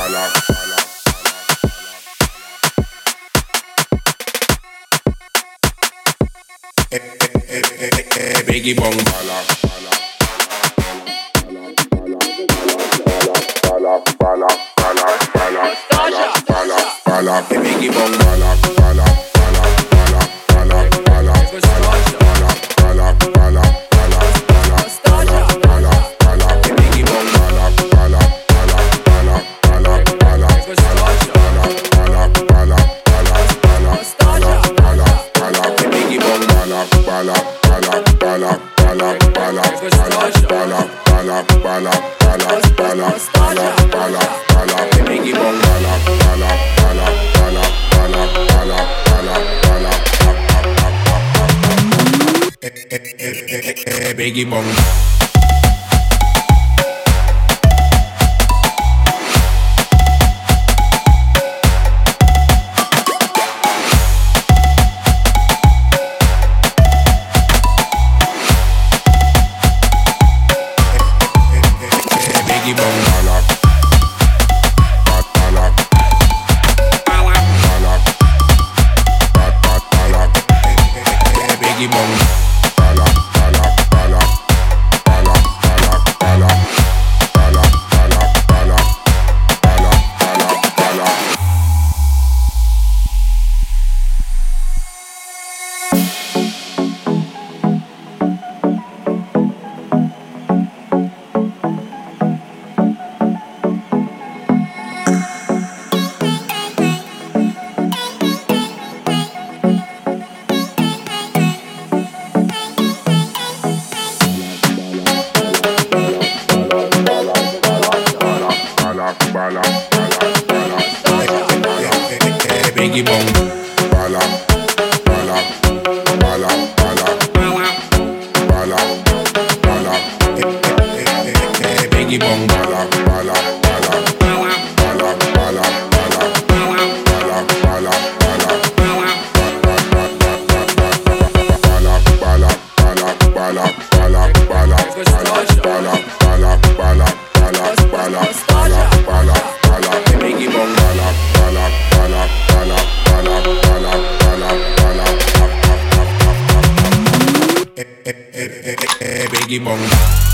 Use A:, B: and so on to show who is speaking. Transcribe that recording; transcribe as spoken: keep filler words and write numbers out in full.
A: Biggie bong bala, bala, bala, bala, bala, bala, bala, biggie bong bala, bala, bala, bala, bala, bala, bala, bala, bala, bala, bala, bala, biggie bong bala, bala, bala, bala, bala, bala, bala, bala, bala, bala, bala, bala, biggie bong bala, bala. Bala, bala, bala, bala, bala, bala, bala, bala, bala, bala, bala, bala, biggie bong bala, bala, bala, bala, bala, bala, bala, bala, biggie bong. Biggie bong bala, bala, bala, bala, bala, biggie bong bala, bala, bala, bala, bala, bala, bala, bala, bala, bala, bala, bala. Bala, bala, bala, biggie bong bala, bala, bala, bala, bala, bala, biggie bong bala, bala, bala, bala, bala, bala, bala, bala, bala, bala, bala, bala, bala, bala, bala, bala, bala. Bala, bala, bala, bala, bala, biggie bong bala, bala, bala, bala, bala, bala, bala, bala, biggie bong.